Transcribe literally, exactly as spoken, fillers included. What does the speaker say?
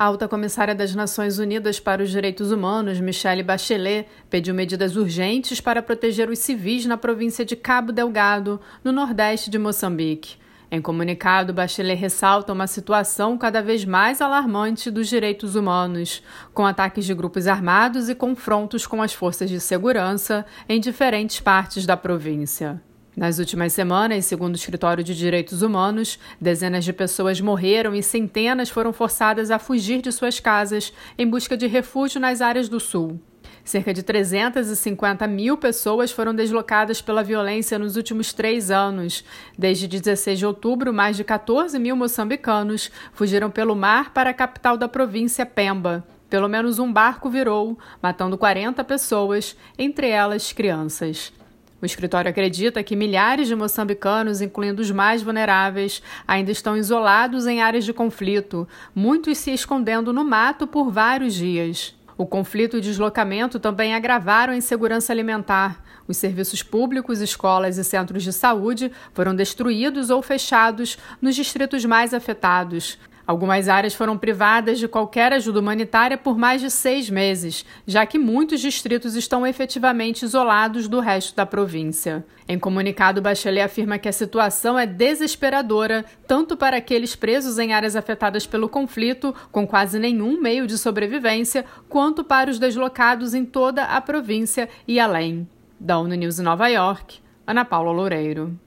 A alta comissária das Nações Unidas para os Direitos Humanos, Michelle Bachelet, pediu medidas urgentes para proteger os civis na província de Cabo Delgado, no nordeste de Moçambique. Em comunicado, Bachelet ressalta uma situação cada vez mais alarmante dos direitos humanos, com ataques de grupos armados e confrontos com as forças de segurança em diferentes partes da província. Nas últimas semanas, segundo o Escritório de Direitos Humanos, dezenas de pessoas morreram e centenas foram forçadas a fugir de suas casas em busca de refúgio nas áreas do sul. Cerca de trezentas e cinquenta mil pessoas foram deslocadas pela violência nos últimos três anos. Desde dezesseis de outubro, mais de quatorze mil moçambicanos fugiram pelo mar para a capital da província, Pemba. Pelo menos um barco virou, matando quarenta pessoas, entre elas crianças. O escritório acredita que milhares de moçambicanos, incluindo os mais vulneráveis, ainda estão isolados em áreas de conflito, muitos se escondendo no mato por vários dias. O conflito e o deslocamento também agravaram a insegurança alimentar. Os serviços públicos, escolas e centros de saúde foram destruídos ou fechados nos distritos mais afetados. Algumas áreas foram privadas de qualquer ajuda humanitária por mais de seis meses, já que muitos distritos estão efetivamente isolados do resto da província. Em comunicado, Bachelet afirma que a situação é desesperadora, tanto para aqueles presos em áreas afetadas pelo conflito, com quase nenhum meio de sobrevivência, quanto para os deslocados em toda a província e além. Da ONU News em Nova York, Ana Paula Loureiro.